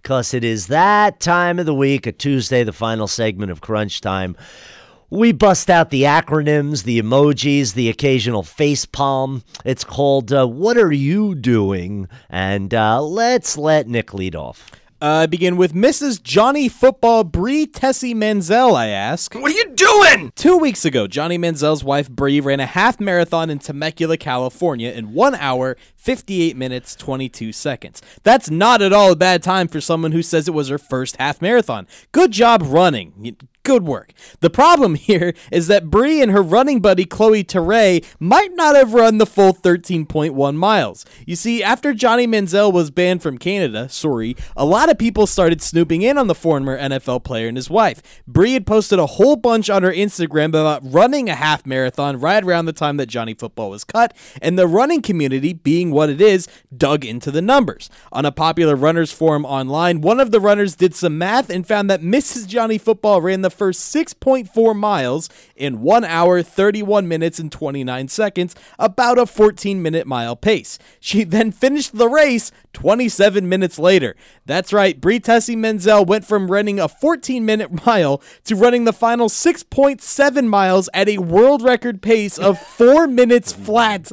because it is that time of the week, a Tuesday, the final segment of Crunch Time. We bust out the acronyms, the emojis, the occasional face palm. It's called What Are You Doing? And let's let Nick lead off. I begin with Mrs. Johnny Football Brie Tessie Manziel, I ask. What are you doing? 2 weeks ago, Johnny Manziel's wife Brie ran a half marathon in Temecula, California in 1 hour, 58 minutes, 22 seconds. That's not at all a bad time for someone who says it was her first half marathon. Good job running. Good work. The problem here is that Brie and her running buddy Chloe Ture might not have run the full 13.1 miles. You see, after Johnny Manziel was banned from Canada, a lot of people started snooping in on the former NFL player and his wife. Brie had posted a whole bunch on her Instagram about running a half marathon right around the time that Johnny Football was cut, and the running community, being what it is, dug into the numbers. On a popular runners forum online, one of the runners did some math and found that Mrs. Johnny Football ran the first 6.4 miles in 1 hour, 31 minutes, and 29 seconds, about a 14-minute mile pace. She then finished the race 27 minutes later. That's right, Brie Tessie Manziel went from running a 14-minute mile to running the final 6.7 miles at a world record pace of 4 minutes flat.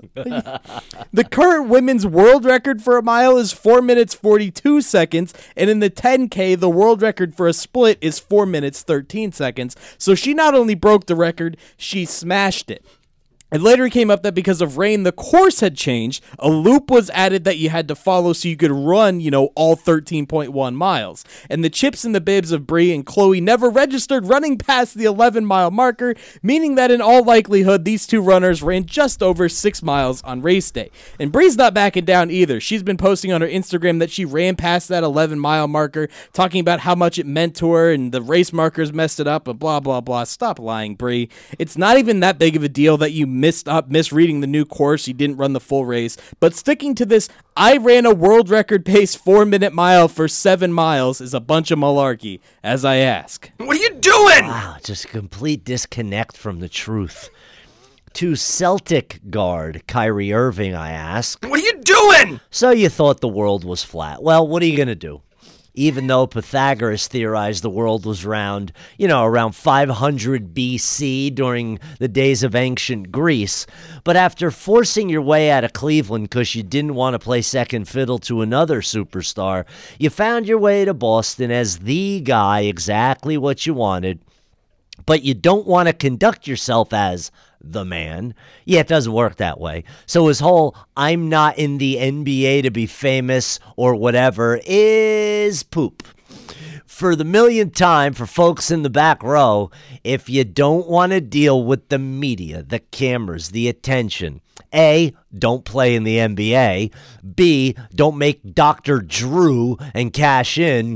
The current women's world record for a mile is 4 minutes 42 seconds, and in the 10K, the world record for a split is 4 minutes 13 seconds. So she not only broke the record, she smashed it. It later came up that because of rain, the course had changed. A loop was added that you had to follow so you could run, all 13.1 miles. And the chips and the bibs of Brie and Chloe never registered running past the 11-mile marker, meaning that in all likelihood, these two runners ran just over 6 miles on race day. And Brie's not backing down either. She's been posting on her Instagram that she ran past that 11-mile marker, talking about how much it meant to her and the race markers messed it up and blah, blah, blah. Stop lying, Brie. It's not even that big of a deal that you misreading the new course, you didn't run the full race, but sticking to this I ran a world record pace 4-minute mile for 7 miles is a bunch of malarkey, as I ask. What are you doing? Wow, just a complete disconnect from the truth. To Celtic guard Kyrie Irving, I ask. What are you doing? So you thought the world was flat. Well, what are you going to do? Even though Pythagoras theorized the world was round, around 500 BC during the days of ancient Greece. But after forcing your way out of Cleveland because you didn't want to play second fiddle to another superstar, you found your way to Boston as the guy, exactly what you wanted. But you don't want to conduct yourself as the man. Yeah, it doesn't work that way. So his whole I'm not in the NBA to be famous or whatever is poop. For the millionth time, for folks in the back row, if you don't want to deal with the media, the cameras, the attention, A, don't play in the NBA. B, don't make Dr. Drew and cash in.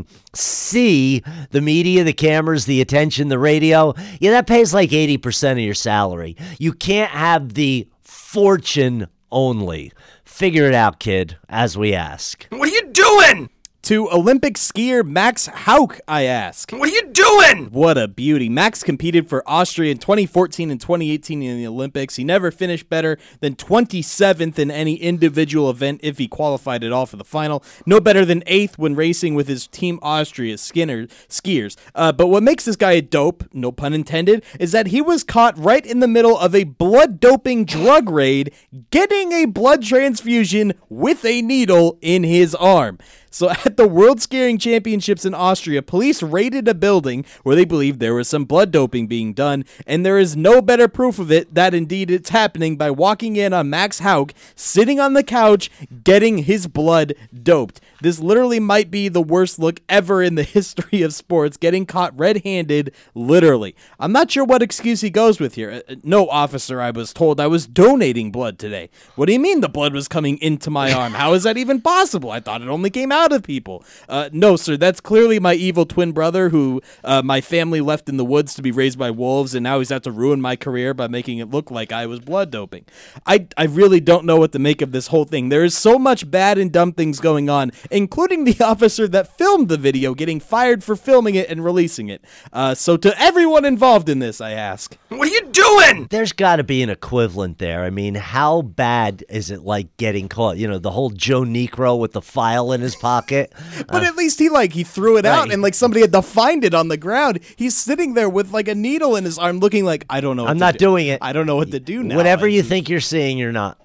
C, the media, the cameras, the attention, the radio. Yeah, that pays like 80% of your salary. You can't have the fortune only. Figure it out, kid, as we ask. What are you doing? To Olympic skier Max Hauck, I ask. What are you doing? What a beauty. Max competed for Austria in 2014 and 2018 in the Olympics. He never finished better than 27th in any individual event if he qualified at all for the final. No better than 8th when racing with his Team Austria skiers. But what makes this guy a dope, no pun intended, is that he was caught right in the middle of a blood doping drug raid, getting a blood transfusion with a needle in his arm. So at the World Skiing Championships in Austria, police raided a building where they believed there was some blood doping being done, and there is no better proof of it that indeed it's happening by walking in on Max Hauck sitting on the couch getting his blood doped. This literally might be the worst look ever in the history of sports, getting caught red-handed, literally. I'm not sure what excuse he goes with here. No, officer, I was told I was donating blood today. What do you mean the blood was coming into my arm? How is that even possible? I thought it only came out of people. No, sir, that's clearly my evil twin brother who my family left in the woods to be raised by wolves, and now he's out to ruin my career by making it look like I was blood doping. I really don't know what to make of this whole thing. There is so much bad and dumb things going on, including the officer that filmed the video getting fired for filming it and releasing it. So to everyone involved in this, I ask, What are you doing? There's got to be an equivalent there. I mean, how bad is it like getting caught? You know, the whole Joe Negro with the file in his pocket. but at least he threw it out Right. and like somebody had to find it on the ground. He's sitting there with like a needle in his arm looking like, I don't know what I'm to not do. doing it. I don't know what to do now. Whatever you think you're seeing, you're not.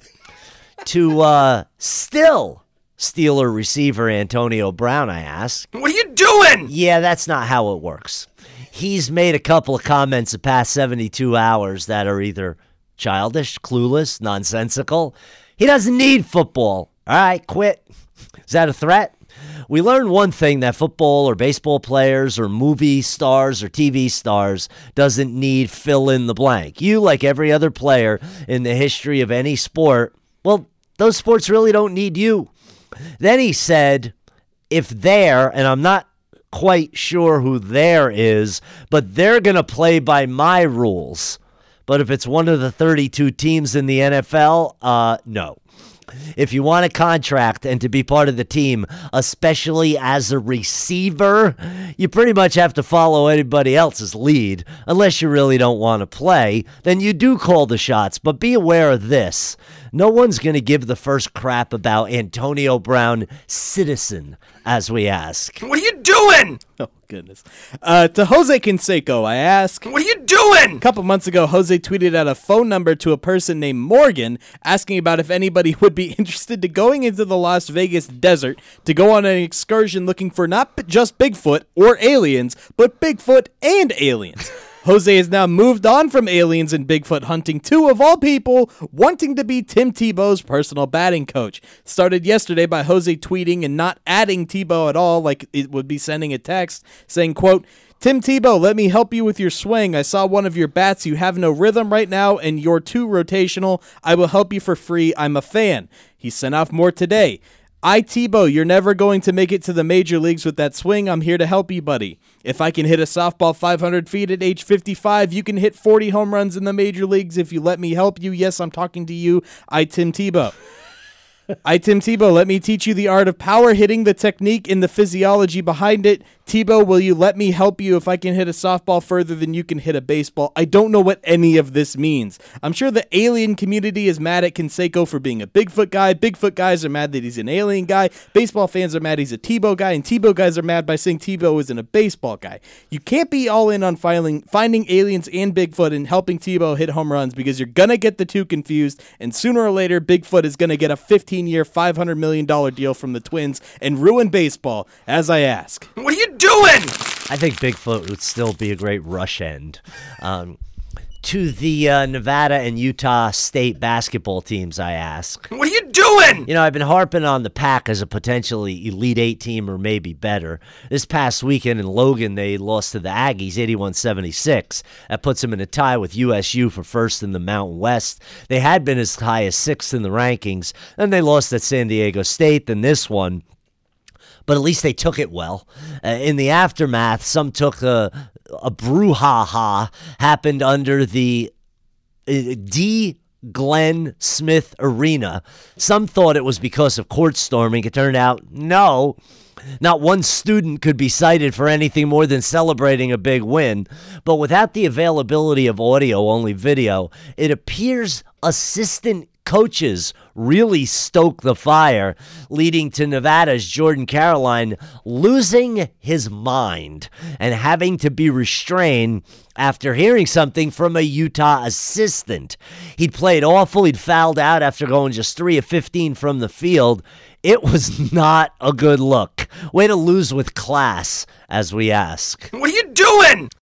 To still Steeler receiver Antonio Brown, I ask. What are you doing? Yeah, that's not how it works. He's made a couple of comments the past 72 hours that are either childish, clueless, nonsensical. He doesn't need football. All right, quit. Is that a threat? We learned one thing, that football or baseball players or movie stars or TV stars doesn't need fill in the blank. You, like every other player in the history of any sport, well, those sports really don't need you. Then he said, if they're, and I'm not quite sure who there is, but they're going to play by my rules. But if it's one of the 32 teams in the NFL, no. If you want a contract and to be part of the team, especially as a receiver, you pretty much have to follow anybody else's lead. Unless you really don't want to play, then you do call the shots. But be aware of this. No one's going to give the first crap about Antonio Brown, citizen, as we ask. What are you doing? Oh, goodness. To Jose Canseco, I ask, What are you doing? a couple months ago, Jose tweeted out a phone number to a person named Morgan asking about if anybody would be interested to going into the Las Vegas desert to go on an excursion looking for not just Bigfoot or aliens, but Bigfoot and aliens. Jose has now moved on from aliens and Bigfoot hunting to, of all people, wanting to be Tim Tebow's personal batting coach. Started yesterday by Jose tweeting and not adding Tebow at all, like it would be sending a text saying, quote, Tim Tebow, let me help you with your swing. I saw one of your bats. You have no rhythm right now, and you're too rotational. I will help you for free. I'm a fan. He sent off more today. Tebow, you're never going to make it to the major leagues with that swing. I'm here to help you, buddy. If I can hit a softball 500 feet at age 55, you can hit 40 home runs in the major leagues if you let me help you. Yes, I'm talking to you. Tim Tebow. Tim Tebow, let me teach you the art of power hitting, the technique and the physiology behind it. Tebow, will you let me help you if I can hit a softball further than you can hit a baseball? I don't know what any of this means. I'm sure the alien community is mad at Canseco for being a Bigfoot guy. Bigfoot guys are mad that he's an alien guy. Baseball fans are mad he's a Tebow guy. And Tebow guys are mad by saying Tebow isn't a baseball guy. You can't be all in on finding aliens and Bigfoot and helping Tebow hit home runs because you're going to get the two confused. And sooner or later, Bigfoot is going to get a 15-year, $500 million deal from the Twins and ruin baseball, as I ask. What are you doing? I think Bigfoot would still be a great rush end. To the Nevada and Utah State basketball teams, I ask. What are you doing? You know, I've been harping on the Pack as a potentially Elite Eight team or maybe better. This past weekend in Logan, they lost to the Aggies 81-76. That puts them in a tie with USU for first in the Mountain West. They had been as high as sixth in the rankings. Then they lost at San Diego State. Then this one. But at least they took it well. In the aftermath, some took a brouhaha happened under the D. Glenn Smith Arena. Some thought it was because of court storming. It turned out, no. Not one student could be cited for anything more than celebrating a big win. But without the availability of audio, only video, it appears assistant coaches really stoke the fire, leading to Nevada's Jordan Caroline losing his mind and having to be restrained after hearing something from a Utah assistant. He'd played awful. He'd fouled out after going just 3 of 15 from the field. It was not a good look. Way to lose with class, as we ask. What are you doing?